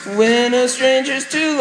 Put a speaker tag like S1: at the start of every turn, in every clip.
S1: When a stranger's to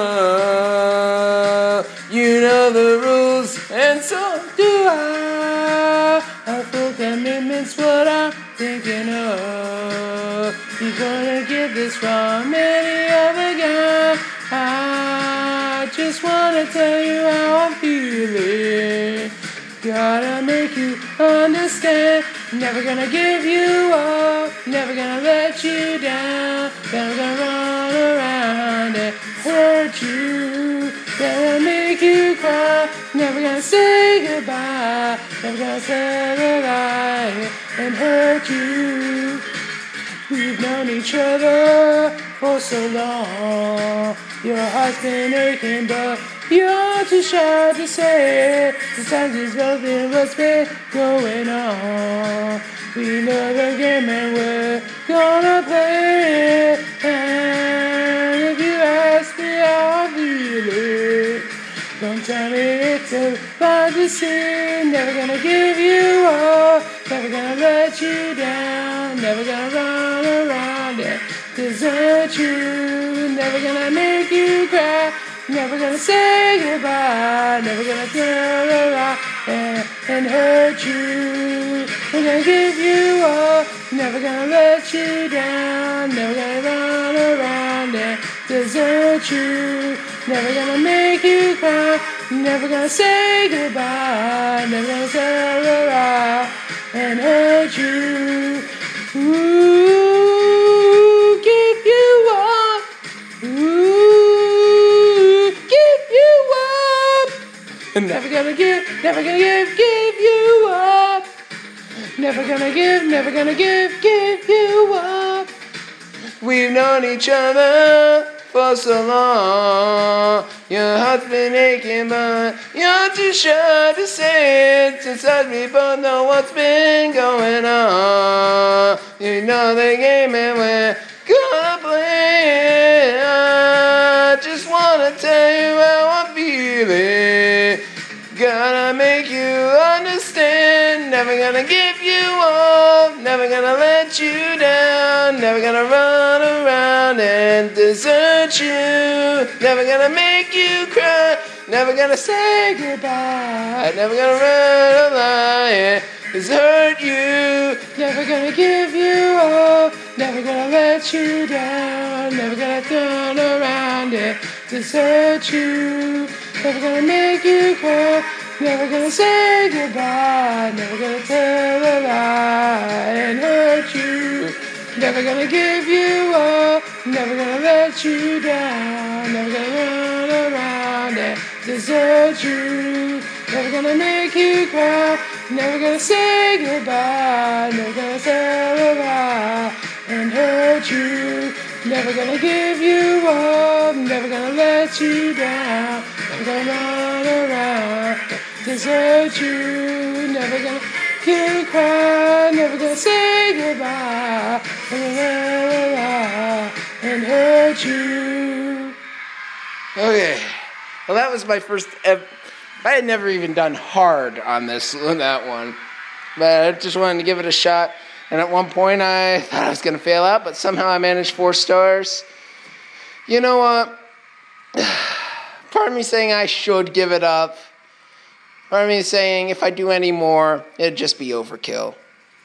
S1: love, you know the rules, and so do I. A full commitment's what I'm thinking of. You're gonna get this from any other guy. I just wanna tell you how I'm feeling. Gotta make you understand. Never gonna give you up. Never gonna let you down. Never gonna run around and hurt you. Never make you cry. Never gonna say goodbye. Never gonna tell a lie and hurt you. We've known each other for so long. Your heart's been aching, but you're too shy to say it. Sometimes it's nothing what's been going on. We know the game and we're gonna play it. And if you ask me how I'm feeling, don't tell me it's a fantasy. Never gonna give you up. Never gonna let you down. Never gonna run around and desert you. Never gonna make you cry. Never gonna say goodbye. Never gonna tell a lie and hurt you. Never gonna give you up. Never gonna let you down. Never gonna run around and desert you. Never gonna make you cry. Never gonna say goodbye. Never gonna tell a lie and hurt you. Ooh, give you up. Ooh, give you up. Never gonna give you up. Never gonna give you up. We've known each other for so long. Your heart's been aching, but you're too shy to say it. Since we both know what's been going on. You know the game and we're gonna play it. I just wanna tell you how I'm feeling. Gotta make you understand. Never gonna give you up. Never gonna let you down. Never gonna run around and desert you. Never gonna make you cry. Never gonna say goodbye. Never gonna run a lie and desert you. Never gonna give you up. Never gonna let you down. Never gonna turn around and desert you. Never gonna make you cry. Never gonna say goodbye. Never gonna tell a lie and hurt you. Never gonna give you up. Never gonna let you down. Never gonna run around and desert you. Never gonna make you cry. Never gonna say goodbye. Never gonna tell a lie and hurt you. Never gonna give you up. Never gonna let you down. Never gonna run around, desert you. Never gonna get you cry. Never gonna say goodbye. Never gonna lie and hurt you. Okay, well that was my first. I had never even done hard on that one, but I just wanted to give it a shot. And at one point I thought I was going to fail out, but somehow I managed 4 stars. You know what? Part of me saying I should give it up. Part of me saying if I do any more, it'd just be overkill.